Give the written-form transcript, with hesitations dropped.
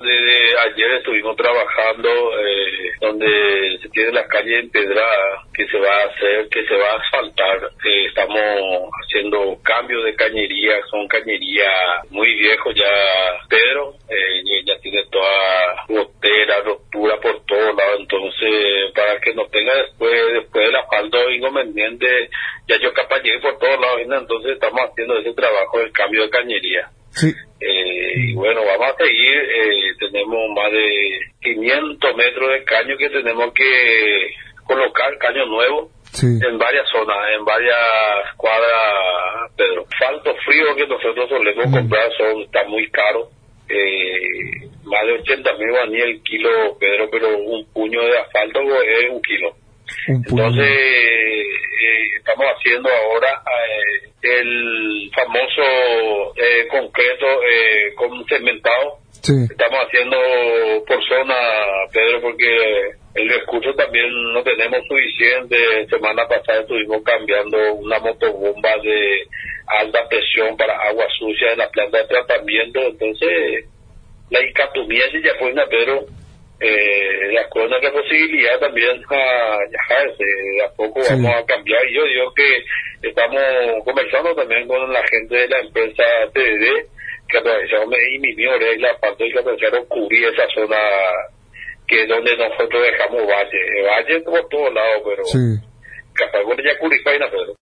Desde ayer estuvimos trabajando donde se tiene la calle empedrada que se va a hacer, que se va a asfaltar. Estamos haciendo cambios de cañería, son cañerías muy viejos ya, Pedro, ya tiene toda gotera, ruptura por todos lados, entonces para que no tenga después del asfalto inconveniente, ya yo capaz llegué por todos lados, ¿no? Entonces estamos haciendo ese trabajo del cambio de cañería. Sí. Y bueno, vamos a seguir, tenemos más de 500 metros de caño que tenemos que colocar, caño nuevo, sí, en varias zonas, en varias cuadras, Pedro. Asfalto frío que nosotros solemos comprar está muy caro, más de 80.000 guaraníes el kilo, Pedro, pero un puño de asfalto es un kilo. Entonces, estamos haciendo ahora el famoso concreto con cementado. Sí. Estamos haciendo por zona, Pedro, porque el recurso también no tenemos suficiente. Semana pasada estuvimos cambiando una motobomba de alta presión para agua sucia en la planta de tratamiento. Entonces, la incatumía ya fue una, Pedro. De acuerdo a la posibilidad también de a poco sí, vamos a cambiar. Y yo digo que estamos conversando también con la gente de la empresa TDD, que aprovechamos la parte de que aprovecharon cubrir esa zona que es donde nosotros dejamos valle por todos lados, pero sí, capaz con ella Curicó y Pedro.